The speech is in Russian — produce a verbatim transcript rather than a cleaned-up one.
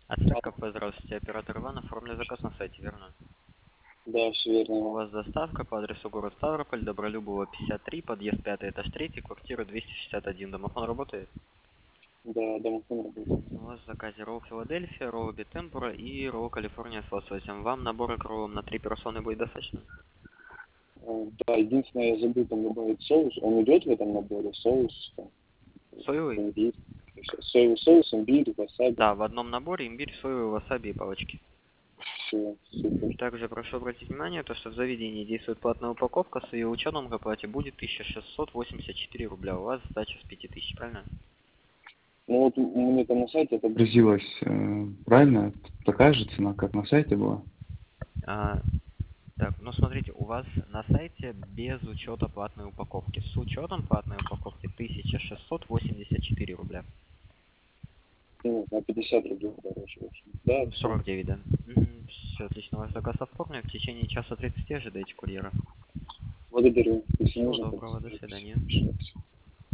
Отстойка КП, здравствуйте, оператор Иван, оформлю заказ на сайте, верно? Да, все верно. У вас доставка по адресу город Ставрополь, Добролюбова пятьдесят три, подъезд пятый, этаж три, квартира двести шестьдесят один. Домофон работает? Да, домофон работает. У вас в заказе ролл Филадельфия, ролл Битемпура и ролл Калифорния с лососем. Вам набора к роллам на три персоны будет достаточно? А, Да, единственное, я забыл там добавить соус. Он идет в этом наборе? Соус, там, Соевый? имбирь. Соевый соус, имбирь, васаби. Да, в одном наборе имбирь, соевый, васаби и палочки. Все, супер. Также прошу обратить внимание, то, что в заведении действует платная упаковка, с ее учетом к оплате будет тысяча шестьсот восемьдесят четыре рубля. У вас сдача с пяти тысяч, правильно? Ну вот у меня там на сайте отобразилось, э, правильно? Такая же цена, как на сайте была? А, так, ну смотрите, у вас на сайте без учета платной упаковки. С учетом платной упаковки тысяча шестьсот восемьдесят четыре рубля. Ну, на пятьдесят рублей дороже. В общем. Да, все. сорок девять, да? Все, отлично, ваш заказ оформлен. В течение часа тридцати ожидайте курьера. Благодарю. Если Всего нужно, доброго, до то свидания. напишите.